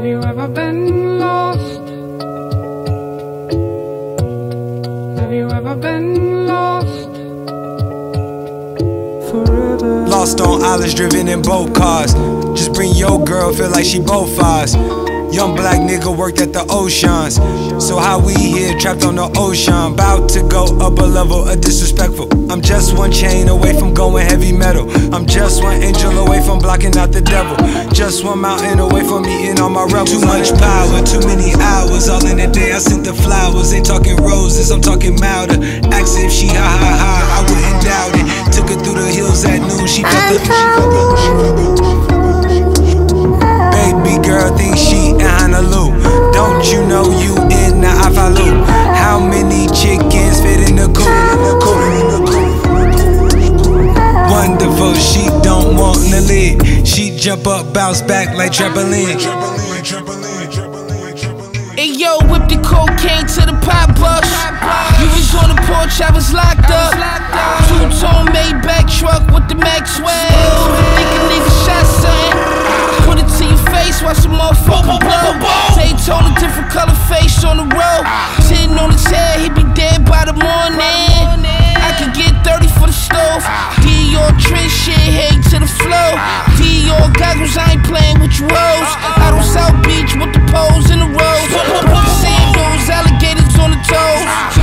you ever been lost? Have you ever been lost? Forever. Lost on islands, driven in boat cars. Just bring your girl, feel like she both ours. Young black nigga worked at the oceans. So how we here, trapped on the ocean, bout to go up a level of disrespectful. I'm just one chain away from going heavy metal. I'm just one angel away from blocking out the devil. Just one mountain away from eating all my rebels. Too much power, too many hours. All in a day I sent the flowers. Ain't talking roses, I'm talking milder. Asked if she ha ha ha, I wouldn't doubt it. Took her through the hills at noon, she felt the baby girl thinks she in Honolulu. Don't you know you in the Afalu? How many chickens fit in the coop? Wonderful, she don't want the lid. She jump up, bounce back like trampoline. Hey yo, whip the cocaine to the pop bus. You was on the porch, I was locked up. Two-tone Maybach truck with the Maxwell. Think a nigga shot something. Put it to your face, watch the motherfucker blow. Daytona, different color face on the road. Sitting on his head, he be dead by the morning. I could get 30 for the stove. Dior trend shit, hate to the flow. Dior goggles, I ain't playing with your rose. Out on South Beach with the poles in the road. Sandals, alligators on the toes.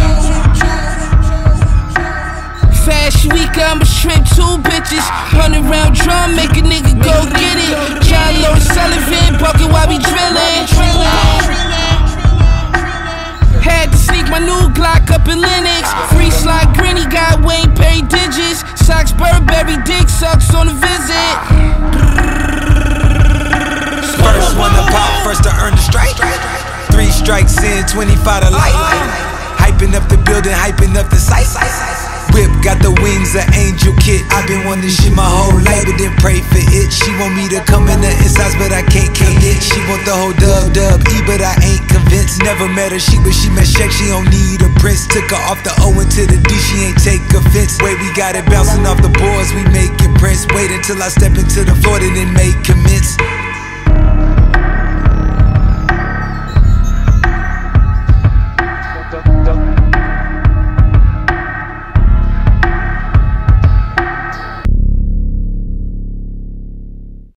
Fashion week, I'ma strip 2 bitches. 100 round drum, make a nigga go get it. John Lord Sullivan, bucket while we drilling. Had to sneak my new Glock up in Linux. Free slide grinny, got Wayne Perry digits. Socks Burberry, dick sucks on the visit. First one to pop, first to earn the strike. 3 strikes in, 25 to life. Hyping up the building, hyping up the site. Whip got the wings of Angel Kit. I've been wanting shit my whole life, but didn't pray for it. She want me to come in the insides, but I can't commit. She want the whole dub E, but I ain't convinced. Never met her, but she met Shaq. She don't need a prince. Took her off the O into the D, she ain't take offense. Wait, we got it bouncing off the boards, we make it prince. Wait until I step into the floor, then make commence.